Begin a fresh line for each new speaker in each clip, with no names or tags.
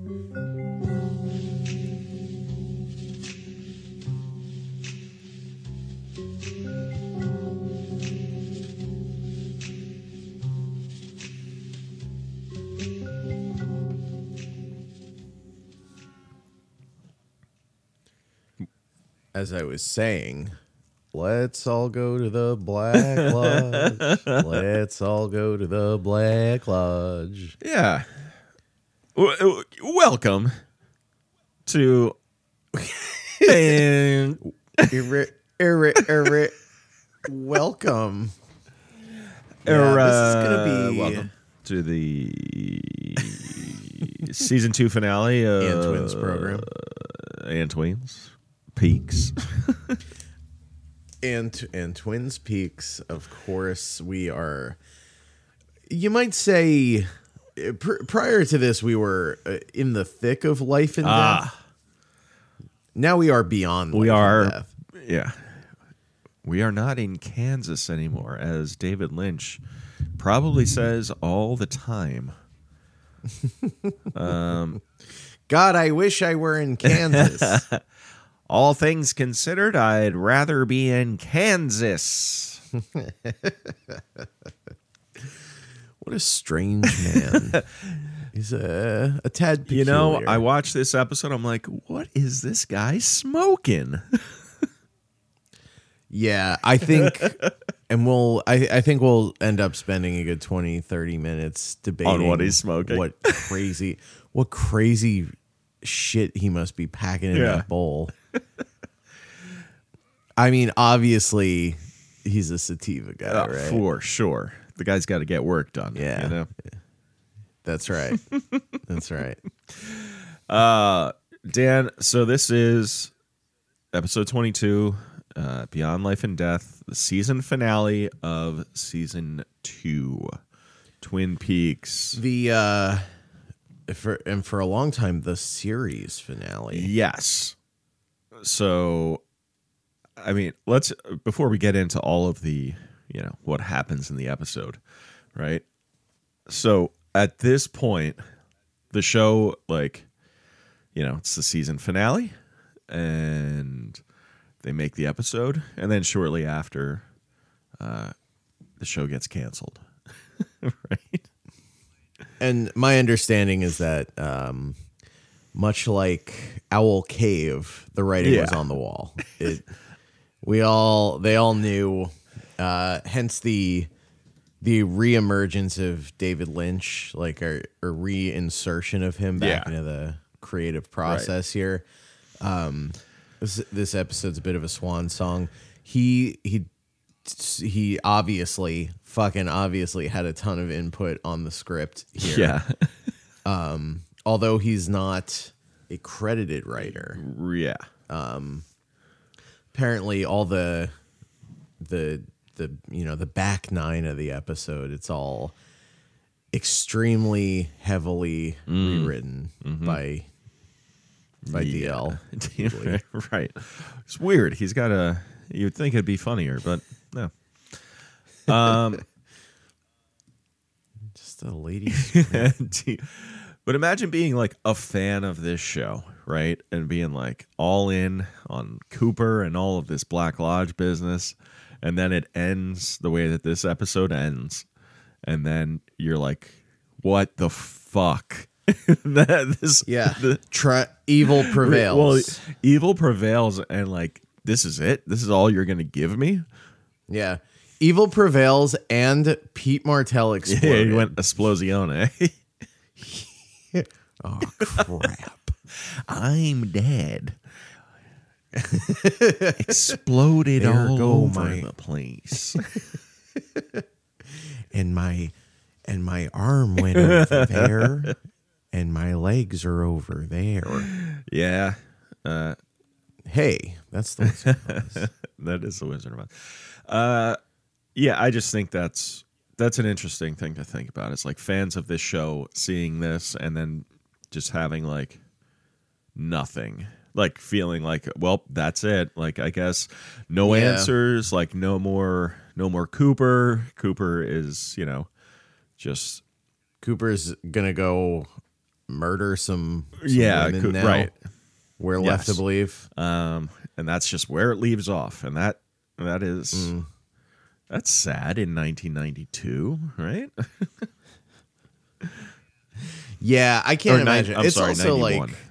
As I was saying, let's all go to the Black Lodge. Let's all go to the Black Lodge.
Yeah. Welcome to and
Welcome.
Yeah,
this is gonna be
welcome to the season 2 finale of
Antwins program.
Antwins Peaks.
and Twins Peaks, of course. We are, you might say, prior to this, we were in the thick of life and death. Now we are beyond life and death.
Yeah. We are not in Kansas anymore, as David Lynch probably says all the time.
God, I wish I were in Kansas.
All things considered, I'd rather be in Kansas.
What a strange man. He's a tad peculiar.
You know, I watched this episode. I'm like, what is this guy smoking?
Yeah, I think, and I think we'll end up spending a good 20, 30 minutes debating
on what he's smoking.
What crazy shit he must be packing in that bowl. I mean, obviously, he's a sativa guy, right?
For sure. The guy's got to get work done.
Yeah.
You know?
That's right. That's right.
Dan, so this is episode 22, Beyond Life and Death, the season finale of season 2, Twin Peaks.
For a long time, the series finale.
Yes. So, I mean, before we get into all of the, what happens in the episode, right? So at this point, the show, it's the season finale, and they make the episode, and then shortly after, the show gets canceled, right?
And my understanding is that, much like Owl Cave, the writing was on the wall. They all knew. Hence the reemergence of David Lynch, like a reinsertion of him back into the creative process here. This episode's a bit of a swan song. He obviously had a ton of input on the script here.
Yeah.
Although he's not a credited writer.
Yeah.
Apparently all the back nine of the episode, it's all extremely heavily rewritten by DL.
Right. It's weird. He's got you'd think it'd be funnier, but no.
Just a lady.
But imagine being like a fan of this show, right? And being like all in on Cooper and all of this Black Lodge business. And then it ends the way that this episode ends. And then you're like, what the fuck?
Evil prevails.
Well, evil prevails, and this is it? This is all you're going to give me?
Yeah. Evil prevails, and Pete Martell exploded.
Yeah, he went Esplosione.
Oh, crap.
I'm dead. Exploded all over the place.
and my arm went over there, and my legs are over there.
Yeah.
Hey, that's the Wizard of Oz.
That is the Wizard of Oz. Yeah, I just think that's an interesting thing to think about. It's like fans of this show seeing this and then just having nothing, feeling well, that's it. I guess no answers, no more Cooper. Cooper is, just
Cooper's gonna go murder some women now.
right.
We're left to believe.
And that's just where it leaves off, and that is that's sad in 1992, right?
Yeah, I can't imagine.
I'm
It's
sorry,
also
91.
like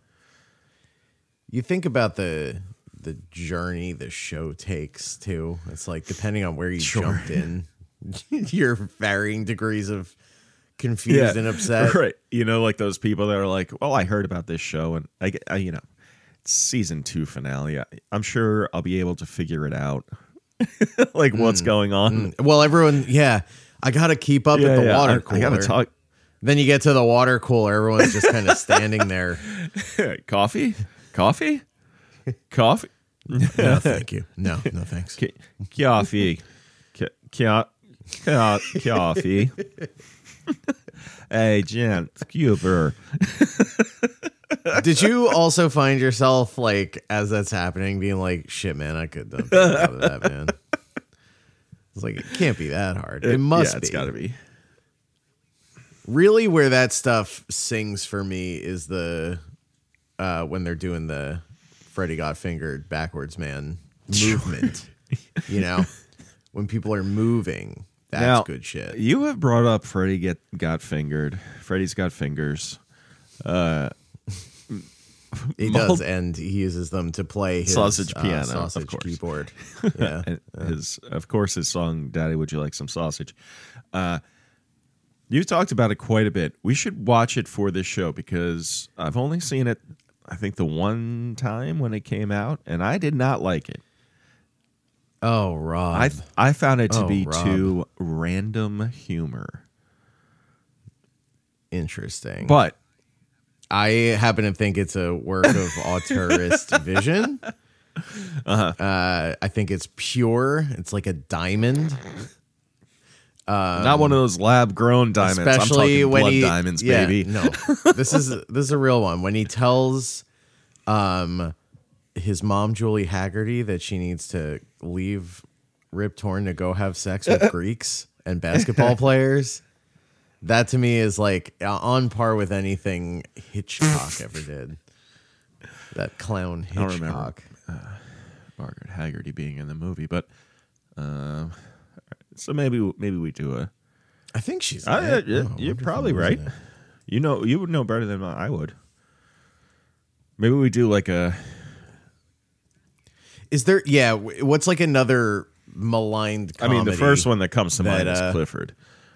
you think about the journey the show takes too. It's like depending on where you jumped in, you're varying degrees of confused and upset.
Right. You know, like those people that are like, well, I heard about this show and I you know, it's season 2 finale. I'm sure I'll be able to figure it out. Like what's going on.
Well, everyone, I got to keep up at the water cooler.
I got to talk.
Then you get to the water cooler. Everyone's just kind of standing there.
Coffee?
No, thank you. No, thanks.
Coffee. Coffee. Hey, Jen, Cuber.
Did you also find yourself, like, as that's happening, being like, shit, man, I could have done better with that, man? It's like, it can't be that hard. It must be.
It's got to be.
Really, where that stuff sings for me is the when they're doing the Freddy Got Fingered backwards man movement. You know, when people are moving, that's
now,
good shit.
You have brought up Freddy got fingered. Freddy's Got Fingers.
He does, and he uses them to play his
sausage piano,
sausage
of course.
keyboard. Yeah,
his song "Daddy, Would You Like Some Sausage." You've talked about it quite a bit. We should watch it for this show because I've only seen it, I think, the one time when it came out, and I did not like it.
Oh, Rob.
I found it to be
Rob.
too random humor.
Interesting.
But
I happen to think it's a work of auteurist vision. I think it's pure. It's like a diamond.
not one of those lab-grown diamonds.
Especially
I'm
when
talking
he,
blood diamonds, baby.
No, this is a real one. When he tells his mom, Julie Haggerty, that she needs to leave Rip Torn to go have sex with Greeks and basketball players, that to me is like on par with anything Hitchcock ever did. That clown Hitchcock.
I don't remember Margaret Haggerty being in the movie, but so maybe we do a.
I think she's.
You're probably right. You would know better than I would. Maybe we do like a.
Is there? Yeah. What's like another maligned comedy?
I mean, the first one that comes to mind is Clifford.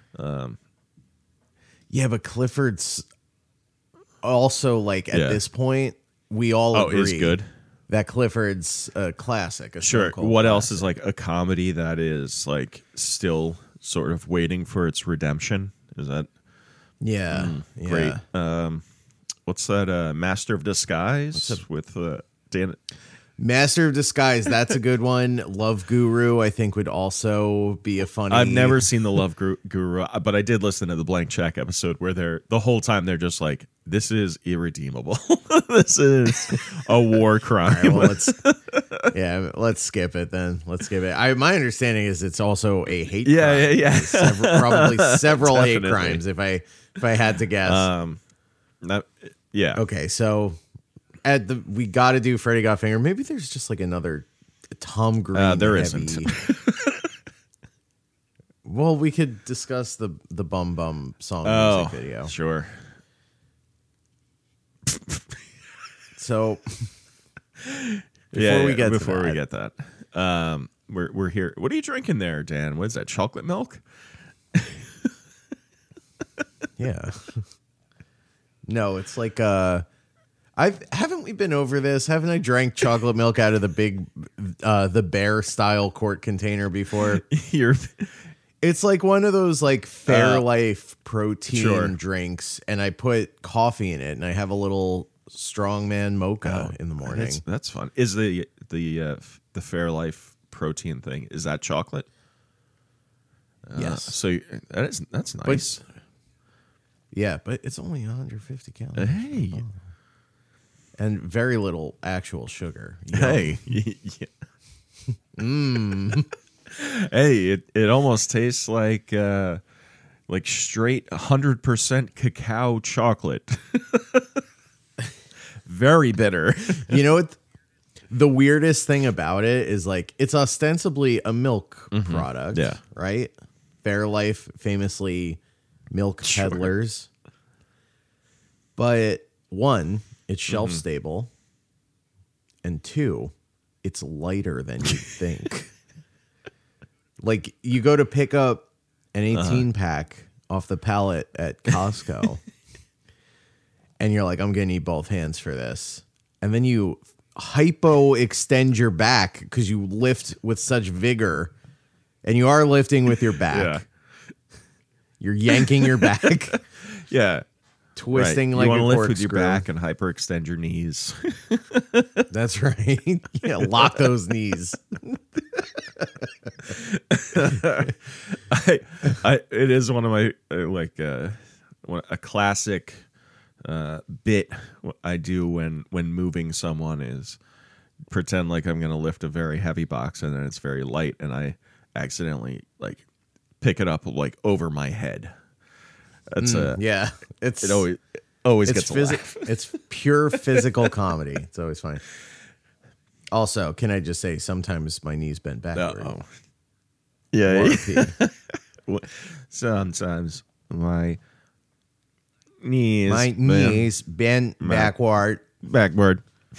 Yeah, but Clifford's also like at this point we all agree
is good.
That Clifford's a classic.
Sure. What else is like a comedy that is like still sort of waiting for its redemption? Is that?
Yeah.
Great. What's that? Master of Disguise with Dan.
Master of Disguise. That's a good one. Love Guru, I think, would also be a funny.
I've never seen the Love Guru, but I did listen to the Blank Check episode where the whole time they're just like, this is irredeemable. This is a war crime.
All right, well, let's skip it then. Let's skip it. My understanding is it's also a hate crime.
Yeah.
Probably several hate crimes if I had to guess.
Yeah.
Okay, so we got to do Freddy Got Fingered. Maybe there's just like another Tom Green.
There
heavy.
isn't.
Well, we could discuss the Bum Bum song music video.
Sure.
So before we get
that, we're here. What are you drinking there, Dan? What is that? Chocolate milk?
Yeah. No, it's like haven't we been over this? Haven't I drank chocolate milk out of the big the bear style quart container before? It's like one of those like Fairlife protein drinks, and I put coffee in it, and I have a little strongman mocha in the morning.
That's fun. Is the Fairlife protein thing, is that chocolate?
Yes.
So that's nice.
But it's only 150 calories.
Hey.
And very little actual sugar.
Hey. Hey, it almost tastes like like straight 100% cacao chocolate. Very bitter.
You know what? The weirdest thing about it is like it's ostensibly a milk product,
Yeah.
right? Fairlife famously milk peddlers. But one, it's shelf stable, and two, it's lighter than you think. Like you go to pick up an 18 pack off the pallet at Costco, and you're like, I'm gonna need both hands for this, and then you hypo extend your back because you lift with such vigor, and you are lifting with your back.
Yeah.
You're yanking your back,
Yeah.
twisting
Right.
like
You want
a
to lift with your
corkscrew.
back and hyperextend your knees.
That's right. Yeah, lock those knees.
It is one of my a classic bit I do when moving someone is pretend like I'm going to lift a very heavy box and then it's very light and I accidentally like pick it up like over my head. That's
Yeah, it
always gets a laugh.
It's pure physical comedy. It's always funny. Also, can I just say sometimes my knees bend backward.
Uh-oh. Yeah.
Or
Sometimes my knees
bend backward.
backward.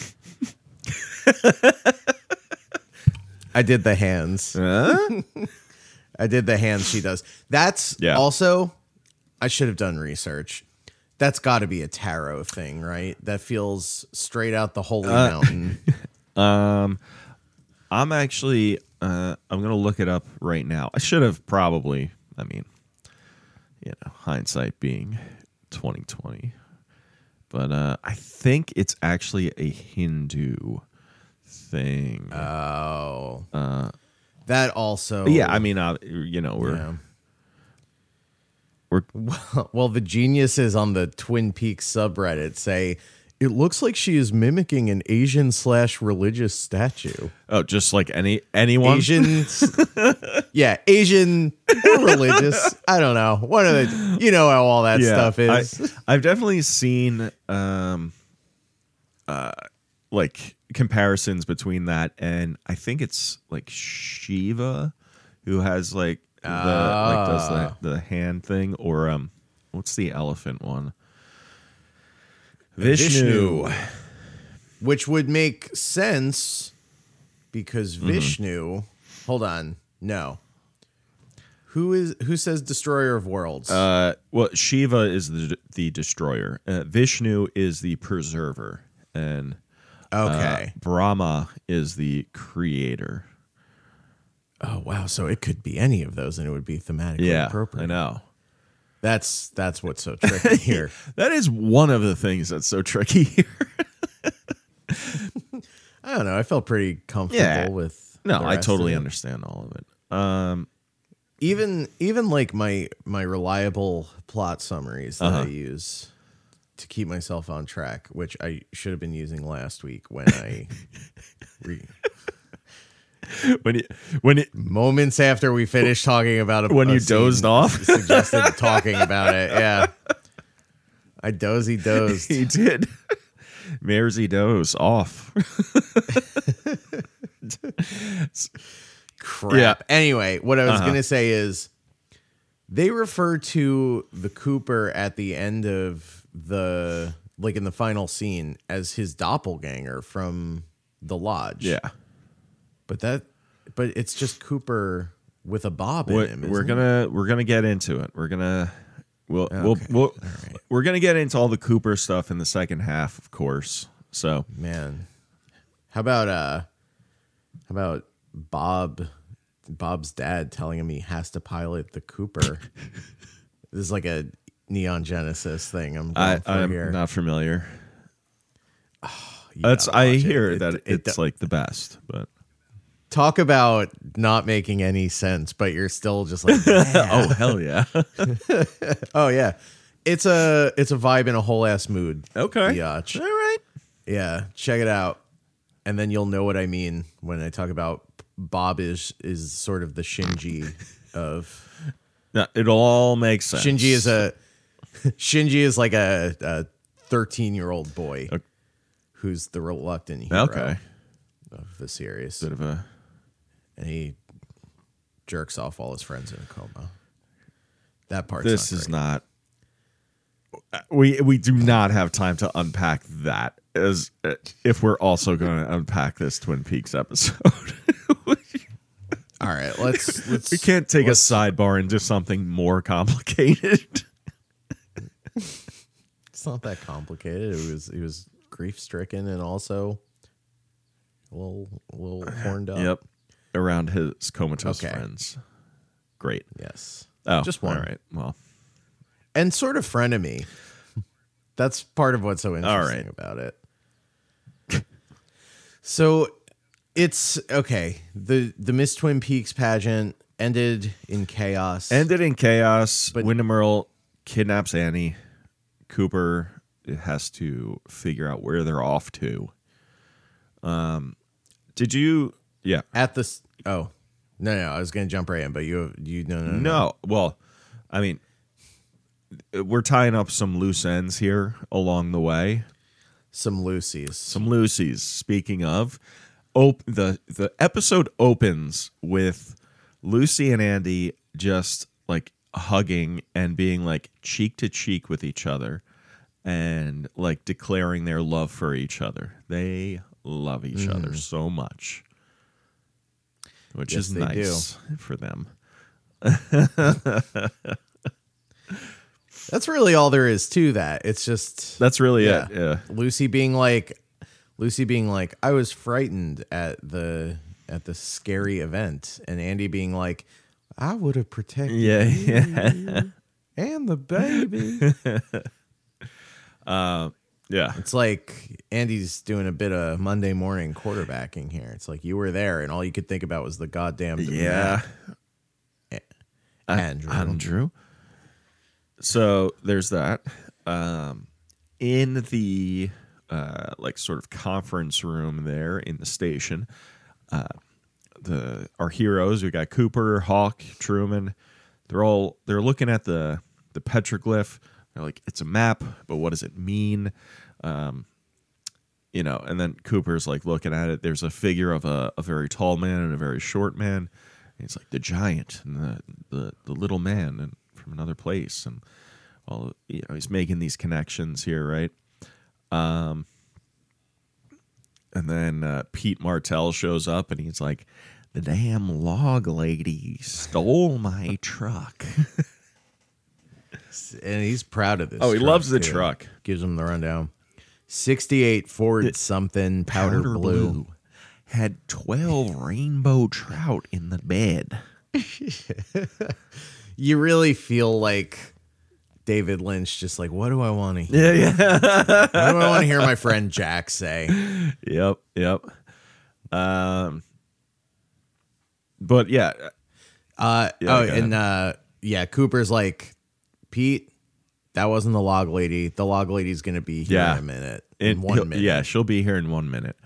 I did the hands.
Huh?
I did the hands she does. That's also, I should have done research. That's got to be a tarot thing, right? That feels straight out the holy mountain.
I'm actually I'm gonna look it up right now. I should have probably. I mean, hindsight being 2020, but I think it's actually a Hindu thing.
Oh, that also.
Yeah, I mean, we're
Well, the geniuses on the Twin Peaks subreddit say it looks like she is mimicking an Asian/religious statue.
oh, just like anyone.
Asians, yeah, Asian or religious. I don't know. One of the, you know how all that stuff is.
I've definitely seen like comparisons between that and I think it's like Shiva, who has like does the hand thing, or what's the elephant one? Vishnu.
Which would make sense because Vishnu. Hold on, no. Who says destroyer of worlds?
Well, Shiva is the destroyer. Vishnu is the preserver, and
Okay.
Brahma is the creator.
Oh wow! So it could be any of those, and it would be thematically appropriate.
I know.
That's what's so tricky here.
That is one of the things that's so tricky here.
I don't know. I felt pretty comfortable with.
No,
the
I
rest
totally
of it.
understand all of it.
Even like my reliable plot summaries that I use to keep myself on track, which I should have been using last week when I
when it
moments after we finished talking about it,
when you dozed off,
suggested talking about it. Yeah, I dozed.
he did. Maresy doze off.
Crap.
Yeah.
Anyway, what I was gonna say is they refer to the Cooper at the end of the in the final scene as his doppelganger from the lodge.
Yeah.
But it's just Cooper with a bob in him.
We're gonna get into it. We're gonna get into all the Cooper stuff in the second half, of course. So
Man, how about Bob's dad telling him he has to pilot the Cooper? This is like a Neon Genesis thing. I'm here.
not familiar.
You
That's
gotta
I
watch
hear
it.
that it's like the best, but
Talk about not making any sense, but you're still just like,
oh hell yeah.
oh yeah, it's a vibe in a whole ass mood.
Okay.
Biatch.
All right.
Yeah, check it out, and then you'll know what I mean when I talk about Bob is sort of the Shinji of
Yeah, it'll all make sense.
Shinji is like a 13-year-old boy who's the reluctant hero of the series.
Bit of a,
and he jerks off all his friends in a coma. That part.
This is not. We do not have time to unpack that. As if we're also going to unpack this Twin Peaks episode.
All right, let's
we can't take a sidebar into something more complicated.
It's not that complicated. He was grief stricken and also a little horned up.
Yep, around his comatose friends. Great.
Yes.
Oh,
just one.
All right. Well,
and sort of frenemy. That's part of what's so interesting about it. So it's okay. The Miss Twin Peaks pageant ended in chaos.
But Wyndham Earl kidnaps Annie. Cooper has to figure out where they're off to. Did you? Yeah.
At this. Oh, no. I was going to jump right in, but you no.
No. Well, I mean, we're tying up some loose ends here along the way.
Some Lucy's.
Speaking of, the episode opens with Lucy and Andy just like hugging and being like cheek to cheek with each other and like declaring their love for each other. They love each other so much, which is nice for them.
That's really all there is to that. It's just
that's really it. Yeah.
Lucy being like, I was frightened at the scary event, and Andy being like, I would have protected you and the baby.
Yeah.
It's like Andy's doing a bit of Monday morning quarterbacking here. It's like you were there, and all you could think about was the goddamn
Andrew. So there's that. In the like sort of conference room there in the station, our heroes, we got Cooper, Hawk, Truman. They're looking at the petroglyph. They're like, it's a map, but what does it mean? And then Cooper's like looking at it. There's a figure of a very tall man and a very short man. And he's like the giant and the little man and from another place. And he's making these connections here, right? And then Pete Martell shows up and he's like, the damn log lady stole my truck.
And he's proud of this.
Oh, he loves the truck.
Gives him the rundown. 68 Ford something powder blue.
Had 12 rainbow trout in the bed.
You really feel like David Lynch, just like, what do I want to hear?
Yeah.
What do I want to hear my friend Jack say?
Yep. But yeah.
Cooper's like, Pete, that wasn't the log lady. The log lady's going to be here in a minute. In 1 minute.
Yeah, she'll be here in 1 minute.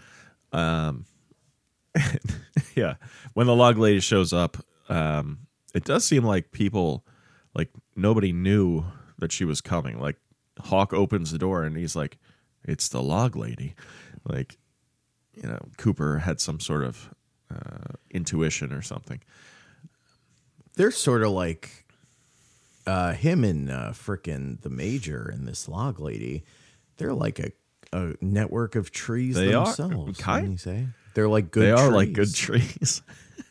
Yeah. When the log lady shows up, it does seem like people, like nobody knew that she was coming. Like Hawk opens the door and he's like, it's the log lady. Like, Cooper had some sort of intuition or something.
They're sort of like him and frickin' the Major and this log lady. They're like a network of trees themselves. Can you say? They're like good trees.
They are like good trees.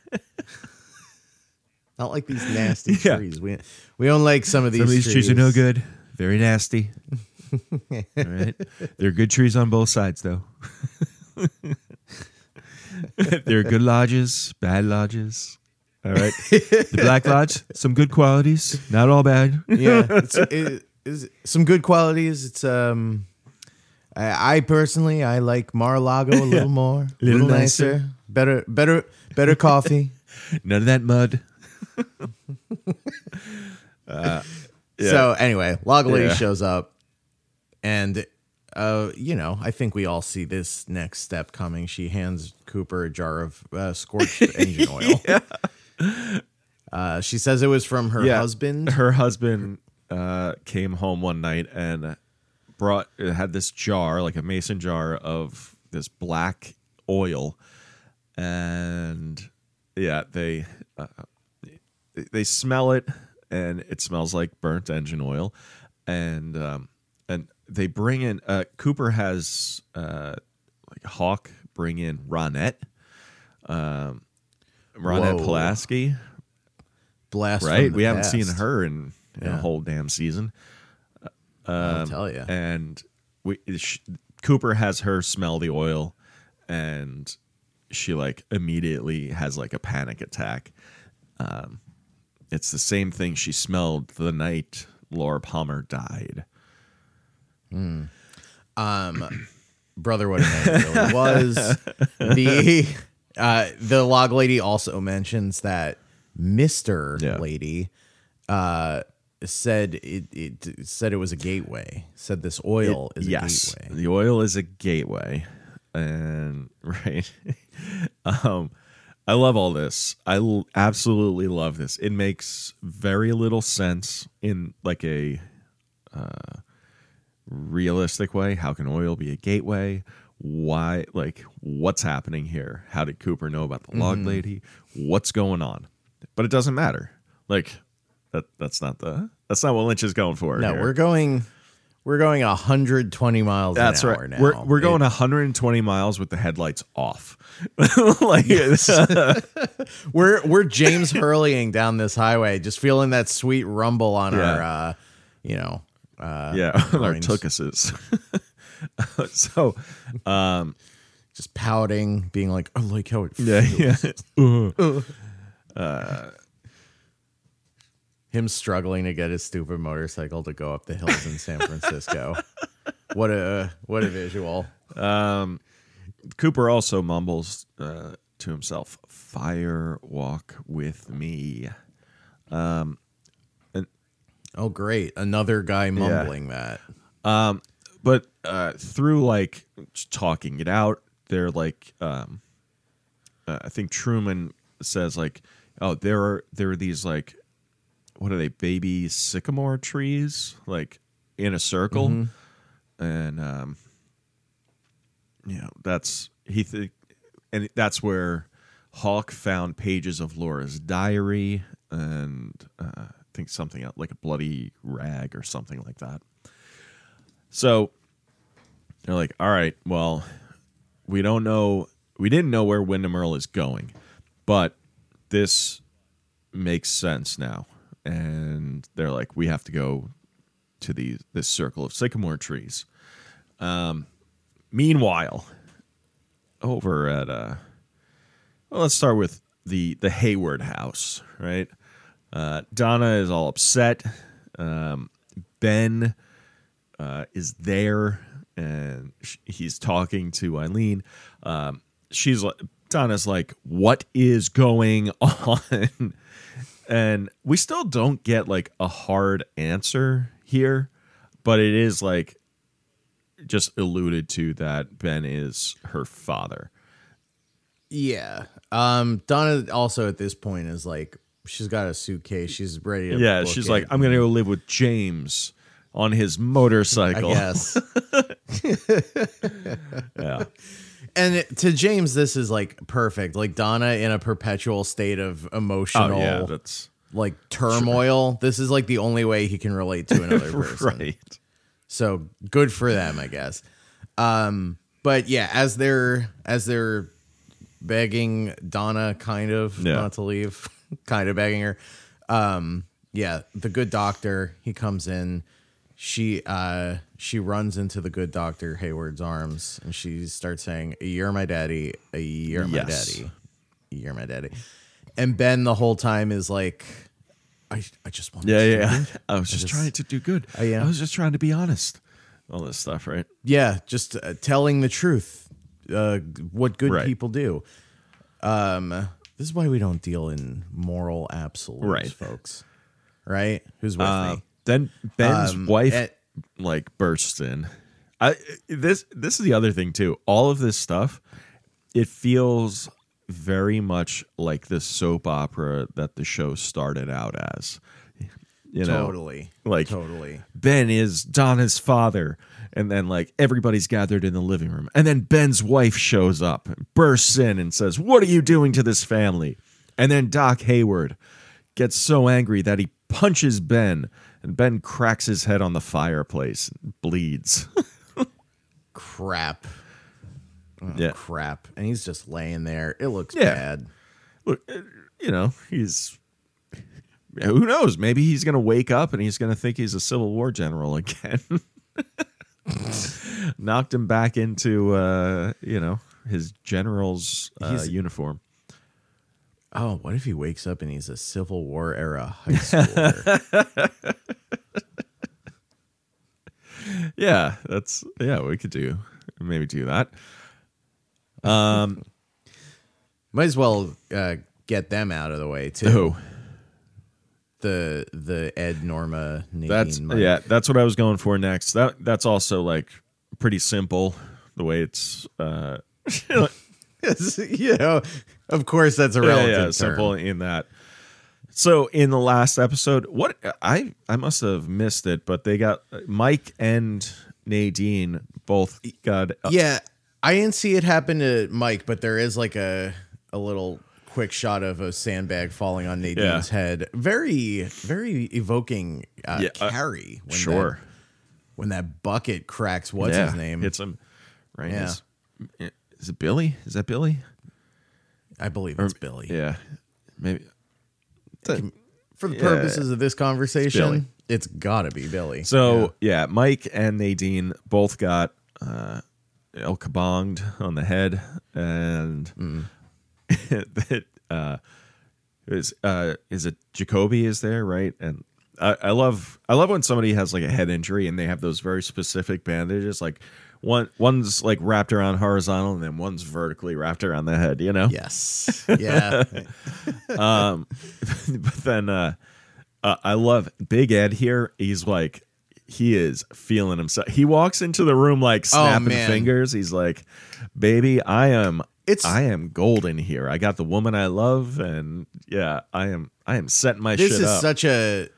Not like these nasty trees. We don't like some of these trees.
Some of these trees are no good. Very nasty. All right. They're good trees on both sides, though. They're good lodges, bad lodges. All right. The Black Lodge, some good qualities, not all bad.
Yeah. It's some good qualities. It's I personally like Mar-a-Lago a little more, a little nicer, better coffee.
None of that mud.
So anyway, log lady shows up, and I think we all see this next step coming. She hands Cooper a jar of scorched engine oil. She says it was from her husband.
Her husband came home one night and had this jar, like a mason jar of this black oil, and they smell it, and it smells like burnt engine oil, and they bring in Cooper has like Hawk bring in Ronette Pulaski.
Blast,
right? We haven't seen her in a whole damn season.
I'll tell you.
And Cooper has her smell the oil, and she like immediately has like a panic attack. It's the same thing she smelled the night Laura Palmer died.
Brother, what a night it really was. The log lady also mentions that Mr. Lady said it was a gateway. Said this oil is a gateway.
The oil is a gateway. And right. I love all this. I absolutely love this. It makes very little sense in like a realistic way. How can oil be a gateway? Why? Like, what's happening here? How did Cooper know about the log lady? What's going on? But it doesn't matter. Like that's not what Lynch is going for.
No,
here.
we're going 120 miles
That's
an hour
right.
now.
We're going 120 miles with the headlights off. Like
we're James Hurleying down this highway, just feeling that sweet rumble on our
our
loins.
tuchuses. So
just pouting, being like, I like how it feels. Him struggling to get his stupid motorcycle to go up the hills in San Francisco. What a visual.
Cooper also mumbles to himself, "Fire walk with me."
Oh, great. Another guy mumbling that.
But through like talking it out, they're like, I think Truman says like, oh, there are these like, what are they, baby sycamore trees, like in a circle, and that's and that's where Hawk found pages of Laura's diary and I think something else, like a bloody rag or something like that. So they're like, all right, well, we didn't know where Wyndham Earle is going, but this makes sense now. And they're like, we have to go to this circle of sycamore trees. Meanwhile, over at let's start with the Hayward house, right? Donna is all upset. Ben is there, and he's talking to Eileen. Donna's like, what is going on? And we still don't get like a hard answer here, but it is like just alluded to that Ben is her father.
Yeah. Donna also at this point is like, she's got a suitcase. She's ready to book
she's
it.
like, I'm going to go live with James on his motorcycle.
I guess.
Yeah.
And to James, this is like perfect. Like Donna in a perpetual state of emotional
that's
like turmoil. Sure. This is like the only way he can relate to another person.
Right.
So good for them, I guess. But yeah, as they're begging Donna kind of not to leave, kind of begging her. The good doctor, he comes in. She runs into the good doctor Hayward's arms, and she starts saying, "You're my daddy. You're my daddy. You're my daddy." And Ben the whole time is like, "I just want to
I was just trying to do good. I was just trying to be honest. All this stuff, right?
Yeah, just telling the truth. What good people do. This is why we don't deal in moral absolutes, folks. Right? Who's with me?
Then Ben's wife bursts in. This is the other thing too. All of this stuff, it feels very much like the soap opera that the show started out as. You know,
Totally.
like
Totally.
Ben is Donna's father, and then like everybody's gathered in the living room, and then Ben's wife shows up, bursts in, and says, "What are you doing to this family?" And then Doc Hayward gets so angry that he punches Ben, and Ben cracks his head on the fireplace and bleeds.
Crap. Oh,
Yeah.
crap. And he's just laying there. It looks
Yeah.
bad.
Look, you know, who knows? Maybe he's going to wake up and he's going to think he's a Civil War general again. Knocked him back into, his general's uniform.
Oh, what if he wakes up and he's a Civil War era high schooler?
Yeah, we could maybe do that.
Might as well get them out of the way too.
Who?
The Ed, Norma, Nadine. Mike.
That's what I was going for next. That's also like pretty simple the way it's
Of course that's a relative term.
simple in that. So in the last episode, what I must have missed it, but they got Mike and Nadine both got
Yeah, I didn't see it happen to Mike, but there is like a little quick shot of a sandbag falling on Nadine's head. Very, very evoking Carrie. When that bucket cracks, what's his name?
Hits him, right?
Yeah.
Is it Billy? Is that Billy?
I believe it's Billy.
Yeah, maybe.
For the purposes of this conversation, it's gotta be Billy.
So Mike and Nadine both got El Kabonged on the head, and is it Jacoby is there, right? And I love when somebody has like a head injury and they have those very specific bandages, like one's like wrapped around horizontal and then one's vertically wrapped around the head, you know?
Yes. Yeah.
But then I love Big Ed here. He's like, he is feeling himself. He walks into the room like snapping fingers. He's like, "Baby, I am golden here. I got the woman I love, and I am setting my shit up." This is
such a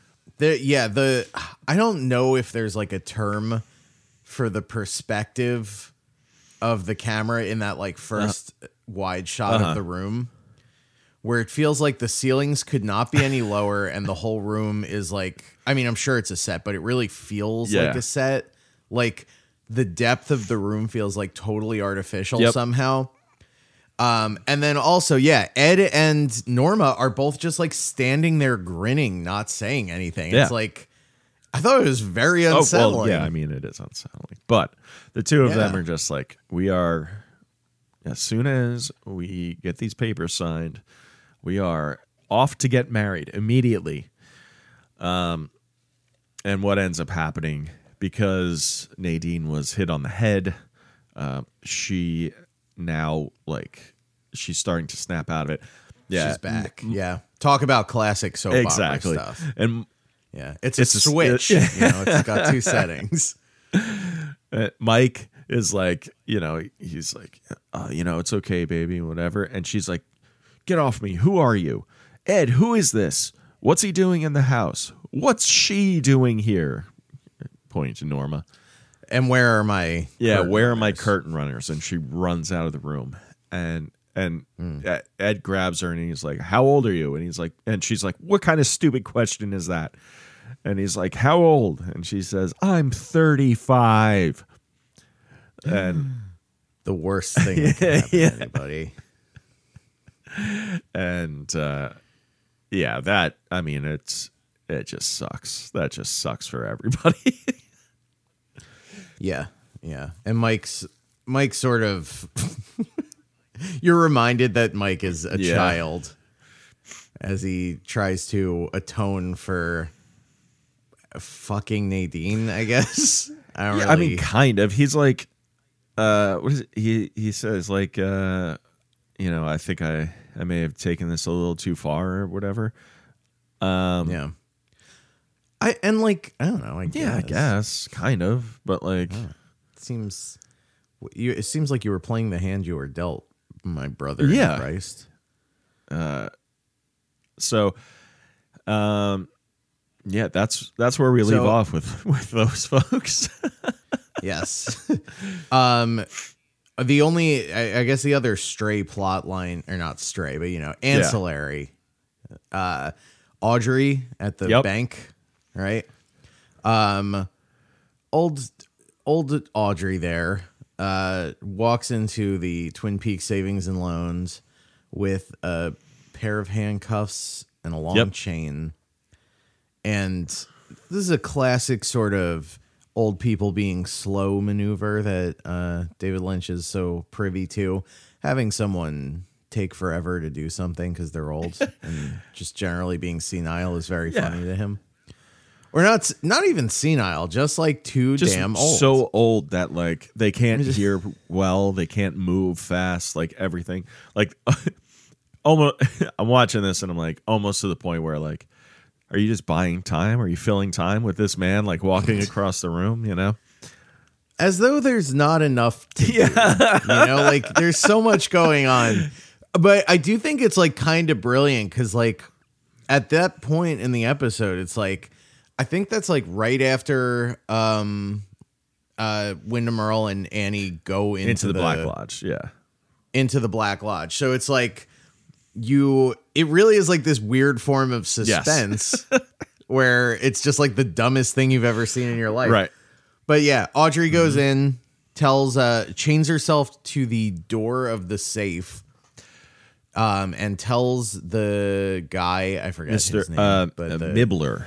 I don't know if there's like a term for the perspective of the camera in that like first wide shot of the room, where it feels like the ceilings could not be any lower and the whole room is like, I mean, I'm sure it's a set, but it really feels like a set. Like the depth of the room feels like totally artificial somehow. And then also, Ed and Norma are both just like standing there grinning, not saying anything. Yeah. It's like, I thought it was very unsettling.
Oh, well, I mean, it is unsettling. But the two of them are just like, we are, as soon as we get these papers signed, we are off to get married immediately. And what ends up happening, because Nadine was hit on the head, she now, like, she's starting to snap out of it. Yeah.
She's back. Talk about classic soap opera stuff.
And
it's a switch. It's got two settings.
Mike is like, he's like, it's okay, baby, whatever. And she's like, "Get off me. Who are you? Ed, who is this? What's he doing in the house? What's she doing here?" Pointing to Norma.
"And where are my
curtain runners?" And she runs out of the room. And Ed grabs her and he's like, "How old are you?" And she's like, "What kind of stupid question is that?" And he's like, "How old?" And she says, "I'm 35. And
the worst thing that can happen to anybody.
And it just sucks. That just sucks for everybody.
Yeah. And Mike's sort of you're reminded that Mike is a child as he tries to atone for fucking Nadine, I guess.
I mean, kind of. He's like, what is it? He says like, I think I may have taken this a little too far or whatever.
I don't know. I
guess kind of, but like,
it seems like you were playing the hand you were dealt My brother in Christ.
So, yeah, that's where we leave off with those folks.
Yes. The only, I guess the other stray plot line, or not stray, but, ancillary, Audrey at the bank, right? Old Audrey there, walks into the Twin Peaks Savings and Loans with a pair of handcuffs and a long chain. And this is a classic sort of old people being slow maneuver that David Lynch is so privy to. Having someone take forever to do something because they're old and just generally being senile is very funny to him. Or not even senile, just like just damn old.
So old that like they can't hear well, they can't move fast, like everything. Like almost, I'm watching this and I'm like almost to the point where like, are you just buying time? Are you filling time with this man like walking across the room?
As though there's not enough to do. Like there's so much going on. But I do think it's like kind of brilliant because like at that point in the episode, it's like I think that's like right after Wyndham Earl and Annie go into the
Black Lodge. Yeah.
Into the Black Lodge. So it's like it really is like this weird form of suspense where it's just like the dumbest thing you've ever seen in your life.
Right.
But yeah, Audrey goes in, chains herself to the door of the safe, and tells the guy, I forget his name, but
Mibbler.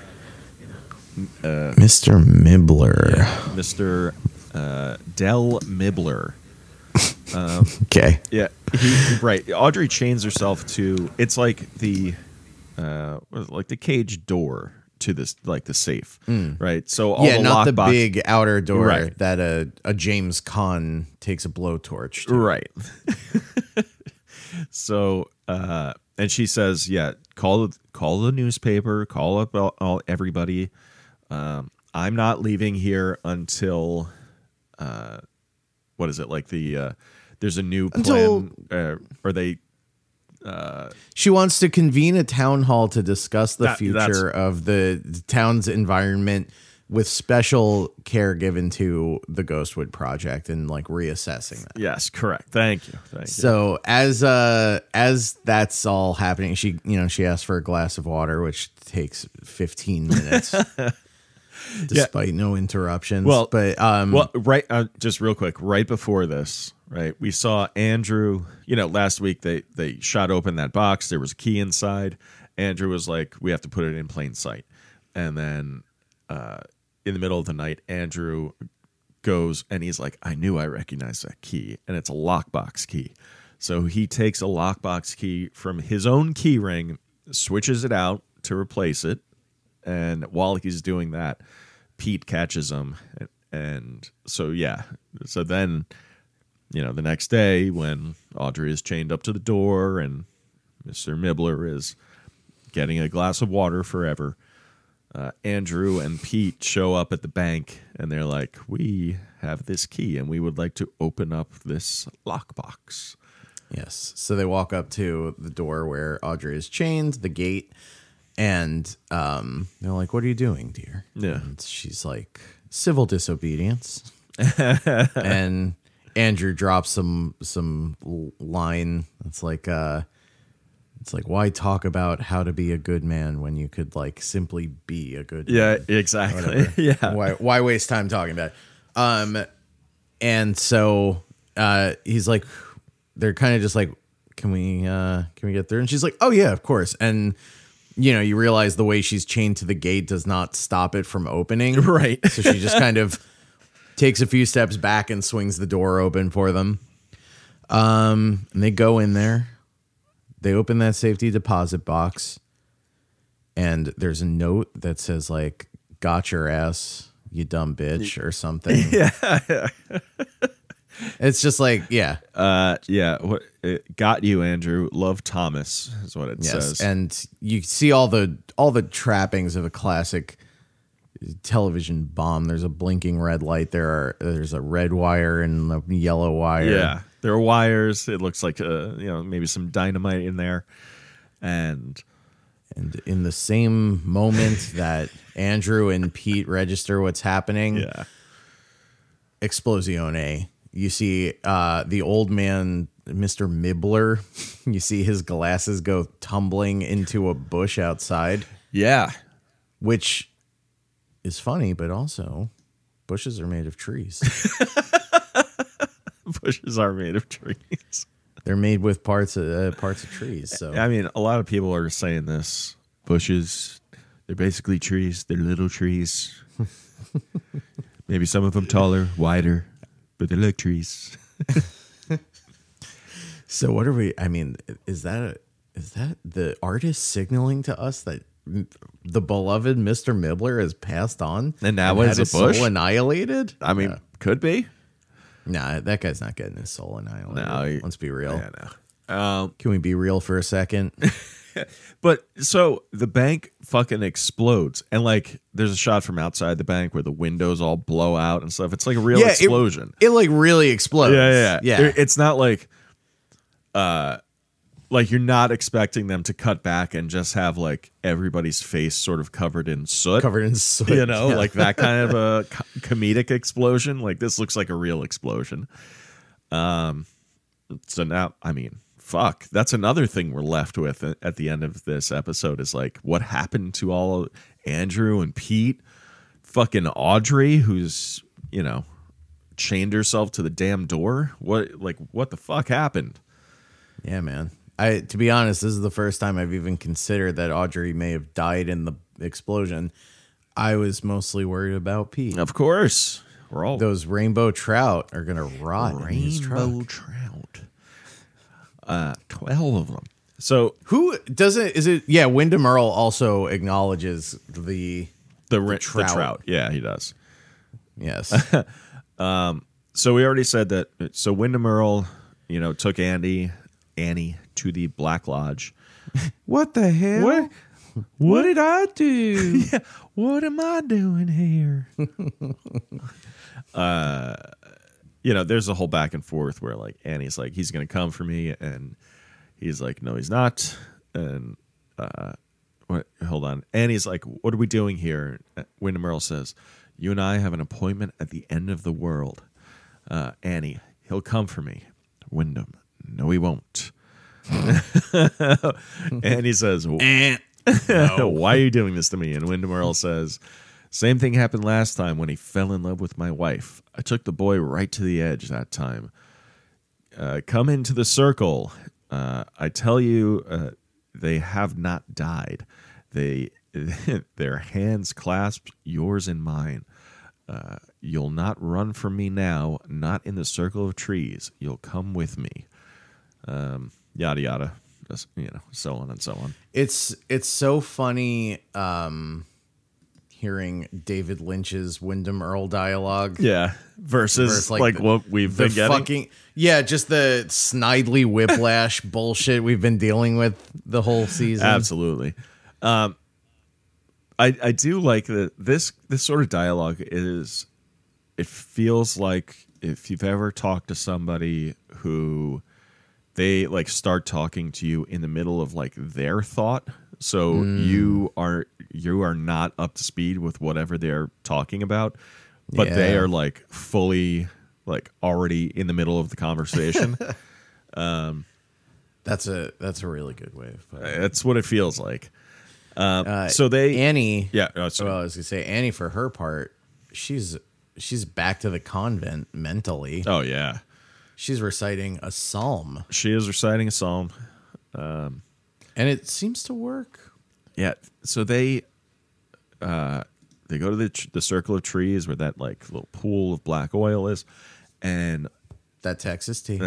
Mr. Mibbler.
Yeah, Mr. Del Mibbler.
Okay.
Yeah. Right. Audrey chains herself to. It's like the cage door to this, like the safe. Right. So all the
not the
box,
big outer door that a James Caan takes a blowtorch to.
Right. So, and she says, call the newspaper, call up everybody. I'm not leaving here until, what is it? Like there's a new plan, or they,
she wants to convene a town hall to discuss the future of the town's environment with special care given to the Ghostwood Project and like reassessing that.
Yes, correct. Thank you.
So as that's all happening, she asks for a glass of water, which takes 15 minutes. Despite no interruptions.
Well,
but
just real quick, right before this, right, we saw Andrew. Last week they shot open that box. There was a key inside. Andrew was like, "We have to put it in plain sight." And then in the middle of the night, Andrew goes and he's like, "I knew I recognized that key, and it's a lockbox key." So he takes a lockbox key from his own key ring, switches it out to replace it. And while he's doing that, Pete catches him. And so, so then, the next day when Audrey is chained up to the door and Mr. Mibbler is getting a glass of water forever, Andrew and Pete show up at the bank and they're like, "We have this key and we would like to open up this lockbox."
Yes. So they walk up to the door where Audrey is chained, the gate. And they're like, "What are you doing, dear?"
Yeah.
And she's like, "Civil disobedience." And Andrew drops some line. It's like, why talk about how to be a good man when you could like simply be a good man?
Yeah, exactly. Yeah.
Why waste time talking about it? And so he's like, they're kind of just like, can we get through? And she's like, "Oh yeah, of course." And you realize the way she's chained to the gate does not stop it from opening.
Right.
So she just kind of takes a few steps back and swings the door open for them. And they go in there. They open that safety deposit box. And there's a note that says like, "Got your ass, you dumb bitch," or something.
Yeah.
It's just like, yeah.
What got you, Andrew? Love, Thomas is what it says.
And you see all the trappings of a classic television bomb. There's a blinking red light. There's a red wire and a yellow wire.
Yeah. There are wires. It looks like maybe some dynamite in there, and
in the same moment that Andrew and Pete register what's happening, Explosione. You see the old man, Mr. Mibbler. You see his glasses go tumbling into a bush outside.
Yeah.
Which is funny, but also bushes are made of trees.
Bushes are made of trees.
They're made with parts of trees. So
I mean, a lot of people are saying this. Bushes, they're basically trees. They're little trees. Maybe some of them taller, wider, but they're like trees.
So what are we? I mean, is that the artist signaling to us that the beloved Mr. Mibbler has passed on
and now is
his
a bush
soul annihilated?
I mean, could be.
Nah, that guy's not getting his soul annihilated.
No,
let's be real.
Yeah, no.
Can we be real for a second?
But so the bank fucking explodes, and like there's a shot from outside the bank where the windows all blow out and stuff. It's like a real explosion.
It like really explodes.
Yeah.
Yeah.
It's not like you're not expecting them to cut back and just have like everybody's face sort of covered in soot. Like that kind of a comedic explosion. Like this looks like a real explosion. So now, I mean, fuck, that's another thing we're left with at the end of this episode is like what happened to all of Andrew and Pete, fucking Audrey, who's, chained herself to the damn door. What the fuck happened?
Yeah, man. To be honest, this is the first time I've even considered that Audrey may have died in the explosion. I was mostly worried about Pete.
Of course. We're all
those rainbow trout are going to rot in his truck.
Rainbow trout. 12 of them. So
who doesn't? Is it? Yeah, Wyndham Earl also acknowledges the
trout. Yeah, he does.
Yes.
So we already said that. So Wyndham Earl, took Annie to the Black Lodge.
What the hell? What did I do?
Yeah, what am I doing here? There's a whole back and forth where like Annie's like, he's gonna come for me, and he's like, no, he's not. And hold on. Annie's like, what are we doing here? Wyndham Earl says, you and I have an appointment at the end of the world. Annie, he'll come for me. Wyndham, no, he won't. And he says, no. Why are you doing this to me? And Wyndham Earl says, same thing happened last time when he fell in love with my wife. I took the boy right to the edge that time. Come into the circle. I tell you, they have not died. Their hands clasped, yours and mine. You'll not run from me now, not in the circle of trees. You'll come with me. Yada yada, just, so on and so on.
It's so funny hearing David Lynch's Wyndham Earl dialogue.
Yeah, versus like what we've been getting.
Just the snidely whiplash bullshit we've been dealing with the whole season.
Absolutely. I do like that this sort of dialogue is. It feels like if you've ever talked to somebody who they like start talking to you in the middle of like their thought, so you are not up to speed with whatever they're talking about, but they are like fully like already in the middle of the conversation.
That's a really good way of putting it.
That's what it feels like. Annie.
Yeah. I was gonna say Annie, for her part, she's back to the convent mentally.
Oh yeah.
She's reciting a psalm.
She is reciting a psalm.
And it seems to work.
Yeah. So they go to the circle of trees where that like little pool of black oil is, and
that Texas tea.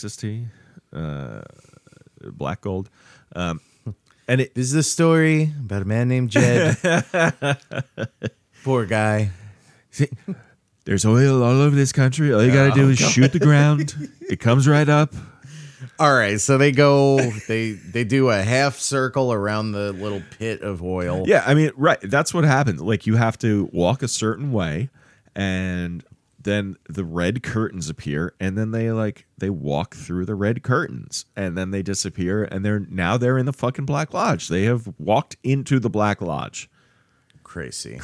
Black gold. And
this is a story about a man named Jed. Poor guy.
There's oil all over this country. All you got to do is shoot the ground. It comes right up.
All right, so they go, they do a half circle around the little pit of oil.
Yeah, I mean, right. That's what happens. Like you have to walk a certain way, and then the red curtains appear, and then they walk through the red curtains, and then they disappear, and they're in the fucking Black Lodge. They have walked into the Black Lodge.
Crazy.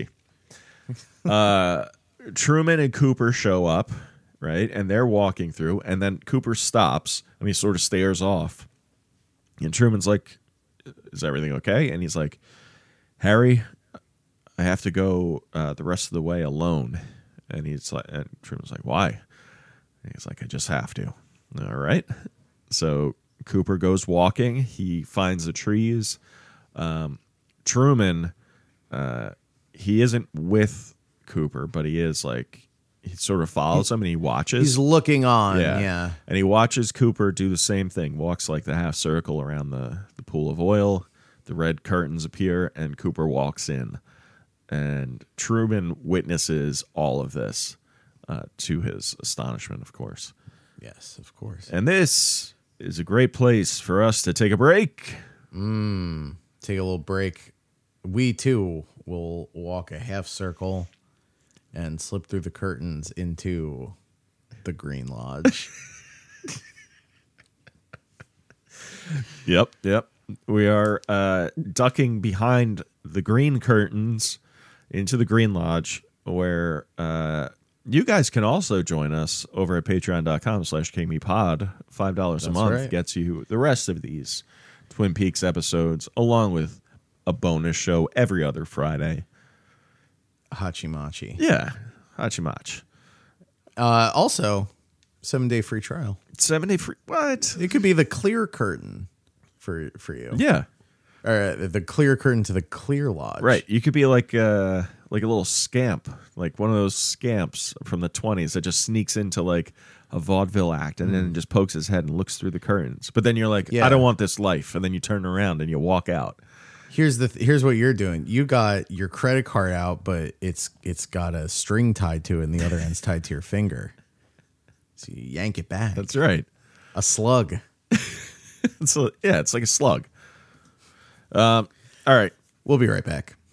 Truman and Cooper show up, right? And they're walking through, and then Cooper stops, and he sort of stares off. And Truman's like, is everything okay? And he's like, Harry, I have to go the rest of the way alone. And Truman's like, why? And he's like, I just have to. All right. So Cooper goes walking. He finds the trees. Truman, he isn't with Cooper, but he is like, he sort of follows him and he watches.
He's looking on. Yeah.
And he watches Cooper do the same thing, walks like the half circle around the pool of oil. The red curtains appear and Cooper walks in. And Truman witnesses all of this to his astonishment, of course.
Yes, of course.
And this is a great place for us to take a break.
Take a little break. We, too, will walk a half circle and slip through the curtains into the Green Lodge.
Yep. We are ducking behind the green curtains into the Green Lodge, where you guys can also join us over at patreon.com/KingMePod. $5 a month
right.
gets you the rest of these Twin Peaks episodes, along with a bonus show every other Friday.
Hachimachi.
Yeah, Hachimach.
Also, 7-day free trial.
7-day free. What?
It could be the clear curtain for you.
Yeah.
Or the clear curtain to the Clear Lodge.
Right. You could be like a little scamp, like one of those scamps from the 20s that just sneaks into like a vaudeville act and then just pokes his head and looks through the curtains. But then you're like,
Yeah.
I don't want this life. And then you turn around and you walk out.
Here's what you're doing. You got your credit card out, but it's got a string tied to it, and the other end's tied to your finger. So you yank it back.
That's right.
A slug.
It's like a slug. All right.
We'll be right back.